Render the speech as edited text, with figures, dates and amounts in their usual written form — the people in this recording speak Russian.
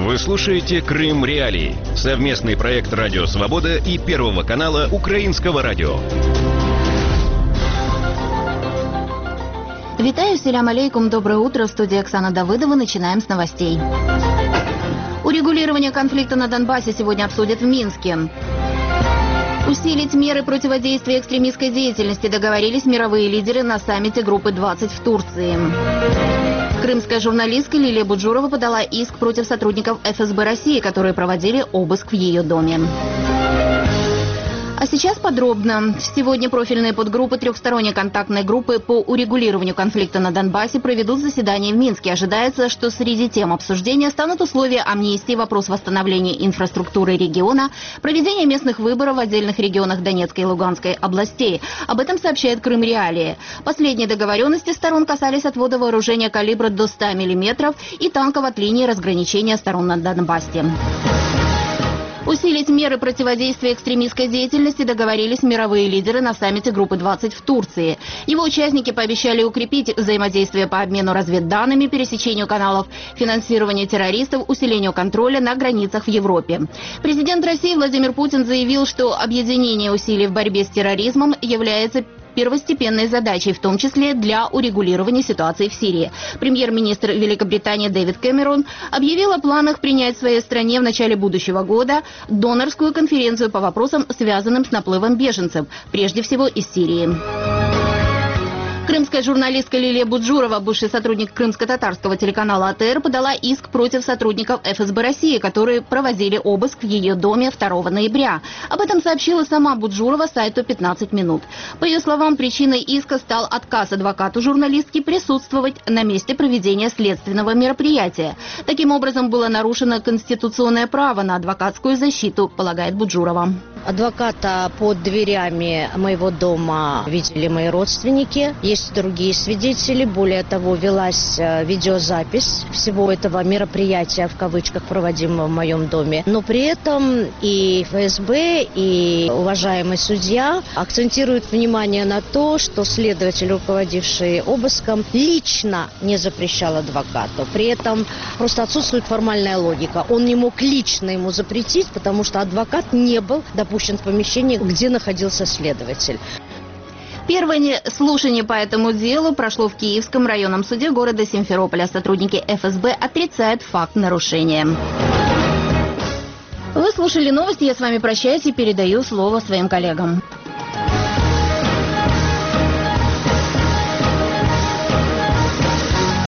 Вы слушаете «Крым Реалии» — совместный проект «Радио Свобода» и Первого канала Украинского радио. Витаю, селям алейкум, доброе утро. В студии Оксана Давыдова. Начинаем с новостей. Урегулирование конфликта на Донбассе сегодня обсудят в Минске. Усилить меры противодействия экстремистской деятельности договорились мировые лидеры на саммите группы 20 в Турции. Крымская журналистка Лилия Буджурова подала иск против сотрудников ФСБ России, которые проводили обыск в ее доме. А сейчас подробно. Сегодня профильные подгруппы трехсторонней контактной группы по урегулированию конфликта на Донбассе проведут заседание в Минске. Ожидается, что среди тем обсуждения станут условия амнистии, вопрос восстановления инфраструктуры региона, проведение местных выборов в отдельных регионах Донецкой и Луганской областей. Об этом сообщает Крым Реалии. Последние договоренности сторон касались отвода вооружения калибра до 100 мм и танков от линии разграничения сторон на Донбассе. Усилить меры противодействия экстремистской деятельности договорились мировые лидеры на саммите группы 20 в Турции. Его участники пообещали укрепить взаимодействие по обмену разведданными, пересечению каналов финансирования террористов, усилению контроля на границах в Европе. Президент России Владимир Путин заявил, что объединение усилий в борьбе с терроризмом является первостепенной задачей, в том числе для урегулирования ситуации в Сирии. Премьер-министр Великобритании Дэвид Кэмерон объявил о планах принять в своей стране в начале будущего года донорскую конференцию по вопросам, связанным с наплывом беженцев, прежде всего из Сирии. Крымская журналистка Лилия Буджурова, бывший сотрудник крымско-татарского телеканала АТР, подала иск против сотрудников ФСБ России, которые проводили обыск в ее доме 2 ноября. Об этом сообщила сама Буджурова сайту «15 минут». По ее словам, причиной иска стал отказ адвокату журналистки присутствовать на месте проведения следственного мероприятия. Таким образом, было нарушено конституционное право на адвокатскую защиту, полагает Буджурова. Адвоката под дверями моего дома видели мои родственники. Есть другие свидетели. Более того, велась видеозапись всего этого мероприятия, в кавычках, проводимого в моем доме. Но при этом и ФСБ, и уважаемый судья акцентируют внимание на то, что следователь, руководивший обыском, лично не запрещал адвокату. При этом просто отсутствует формальная логика. Он не мог лично ему запретить, потому что адвокат не был допущен в помещение, где находился следователь. Первое слушание по этому делу прошло в Киевском районном суде города Симферополя. Сотрудники ФСБ отрицают факт нарушения. Вы слушали новости, я с вами прощаюсь и передаю слово своим коллегам.